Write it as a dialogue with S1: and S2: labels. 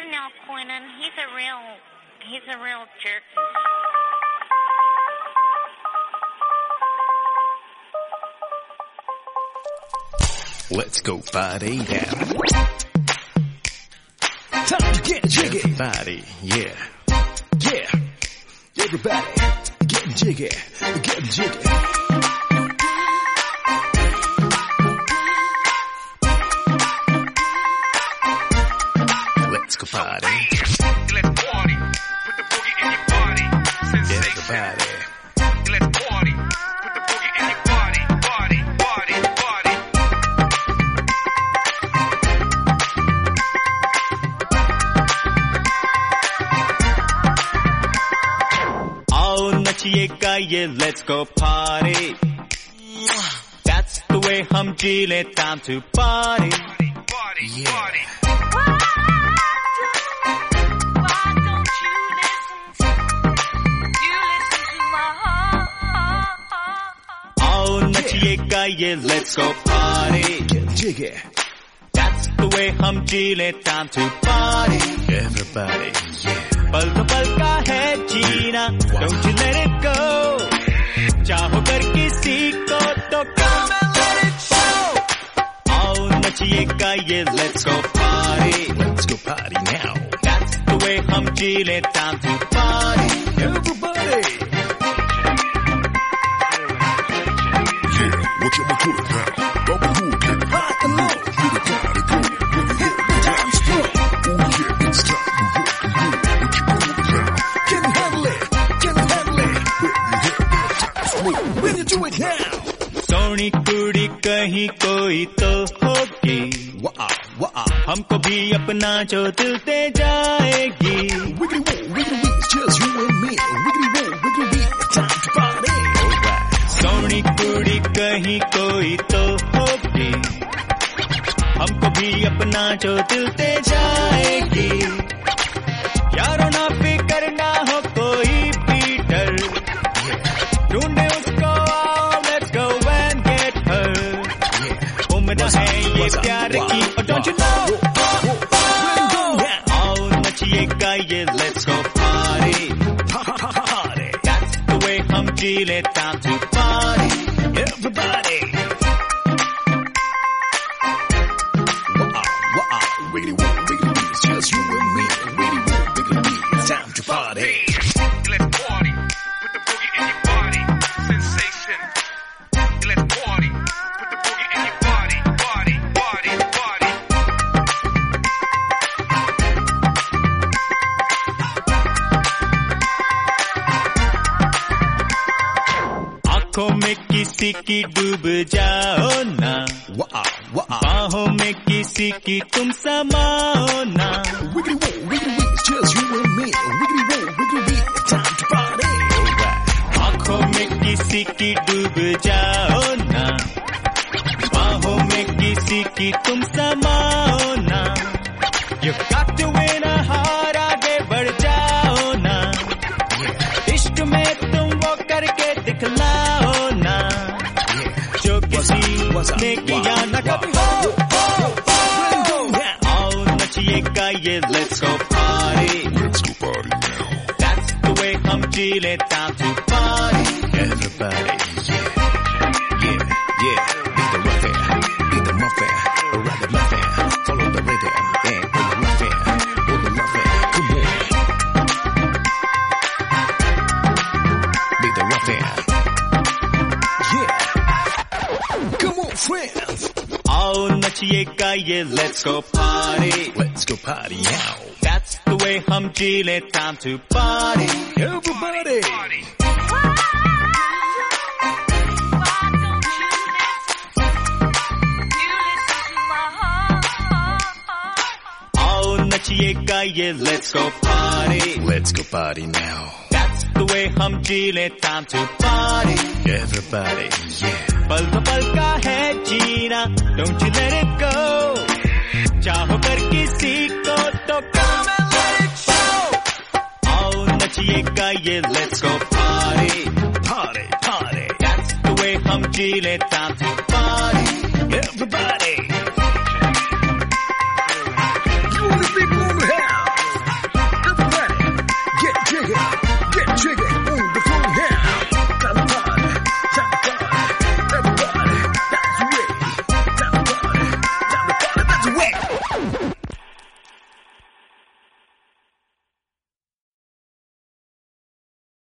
S1: now, Quentin. He's a real jerk.
S2: Let's go party now.
S3: Time to get jiggy.
S2: Everybody, yeah.
S3: Yeah. Everybody, getting jiggy. Getting jiggy.
S2: Let's go party.
S4: Let's party. Put the boogie in your party. Sensation.
S2: Everybody.
S4: Let's party. Put the boogie in your party. Party, party, party.
S5: आओ नचिएगा ये let's go party. That's the way हम जी ले time to party.
S4: Party,
S2: Yeah.
S4: party.
S5: आओ नचिएगा ये let's go party.
S3: Getting jiggy.
S5: That's the way हम जी ले time to party.
S2: Everybody, yeah.
S5: पल तो पल का है जीना, don't you let it go. चाहो कर किसी को तो come and let it show. आओ नचिएगा ये let's go party.
S2: Let's go party now.
S5: That's the way हम जी ले time to party.
S3: Everybody.
S6: Yeah, what you gonna do now? Bubba who can
S3: Rock and roll.
S6: you the party go? When you hit the dance floor. Oh yeah, it's time to rock and roll. What you gonna do now?
S3: Can handle it. Can handle it.
S6: When you hit the dance floor.
S3: When you do it now.
S5: Soni कुड़ी कहीं कोई तो होगी,
S3: Wow, wow.
S5: हमको भी अपना जो दिल दे जाएगी.
S3: Wiggly woo, it's just you and me. Wiggly woo, it's time to party.
S5: Soni कुड़ी कहीं कोई तो होगी, हमको भी अपना जो दिल दे जाएगी. यारों ना फिकर ना हो कोई भी डर, ढूंढे उसको आओ let's go and get her. उम्र है ये प्यार की और don't you know, आओ नचिएगा ये let's go party. That's the way हम जी ले time to party.
S3: Everybody. Wow. Wiggly woo, it's just you and me. Wiggly woo, it's time to party.
S4: Let's party. Put the boogie in your party. Sensation. Let's party. Put the boogie in your party. Party, party, party.
S5: आंखों में किसी की डूब जाओ ना,
S3: Wow.
S5: बाहों में किसी की तुम समाओ ना.
S3: Wiggly woo, it's just you and me. Wiggly woo, it's time to party.
S5: आंखों में किसी की डूब जाओ ना, बाहों में किसी की तुम समाओ ना. You've got to win a heart, आगे बढ़ जाओ ना. इश्क में तुम वो करके दिखलाओ ना, जो किसी ने किया ना कभी हो. आओ नचिएगा ये let's go party.
S6: let's go party now?
S5: That's the way हम जी ले time to party.
S2: Everybody, yeah. Yeah. Be the rough air. Be the muffin. Ride the muffin. Follow the rhythm. And all the muffin. All the muffin. Come on. Be the rough air.
S3: Yeah. Come on, friends.
S5: आओ नचिएगा ये let's go party.
S2: Let's go party now.
S5: That's the way हम जी ले time to party.
S3: Everybody.
S4: Party.
S5: आओ नचिएगा ये let's go party.
S2: Let's go party now.
S5: That's the way हम जी ले time to party.
S2: Everybody, yeah.
S5: पल तो पल का है जीना, don't you let it go. चाहो कर किसी को तो come and let it show. आओ नचिएगा ये let's go party. That's the way हम जी ले time to party.
S3: Everybody.